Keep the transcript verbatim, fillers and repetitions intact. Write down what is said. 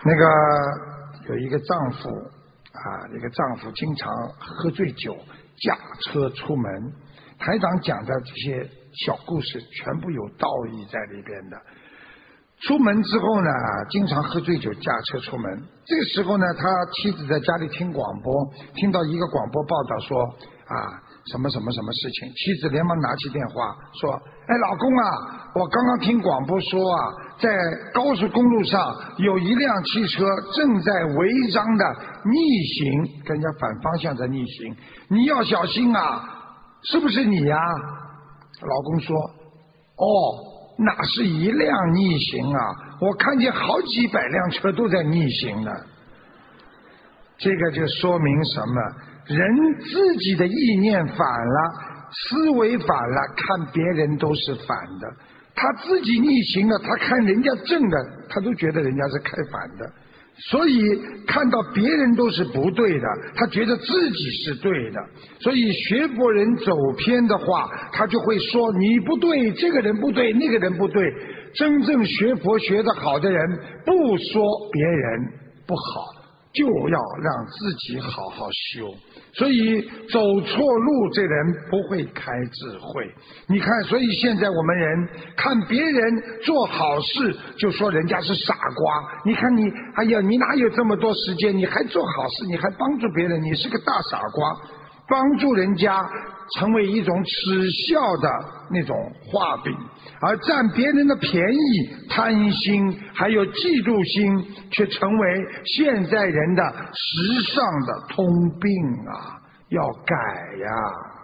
那个有一个丈夫啊，一个丈夫经常喝醉酒驾车出门，台长讲的这些小故事全部有道义在里边的。出门之后呢，经常喝醉酒驾车出门，这个时候呢，他妻子在家里听广播，听到一个广播报道说啊什么什么什么事情，妻子连忙拿起电话说，哎老公啊，我刚刚听广播说啊，在高速公路上有一辆汽车正在违章的逆行，跟人家反方向在逆行，你要小心啊，是不是你呀？老公说，哦，哪是一辆逆行啊，我看见好几百辆车都在逆行呢。这个就说明什么？人自己的意念反了，思维反了，看别人都是反的。他自己逆行了，他看人家正的，他都觉得人家是开反的。所以看到别人都是不对的，他觉得自己是对的。所以学佛人走偏的话，他就会说你不对，这个人不对，那个人不对。真正学佛学得好的人，不说别人不好，就要让自己好好修。所以走错路，这人不会开智慧。你看，所以现在我们人看别人做好事，就说人家是傻瓜。你看你，哎呀，你哪有这么多时间？你还做好事，你还帮助别人，你是个大傻瓜。帮助人家成为一种耻笑的那种画饼，而占别人的便宜、贪心还有嫉妒心，却成为现在人的时尚的通病啊！要改呀！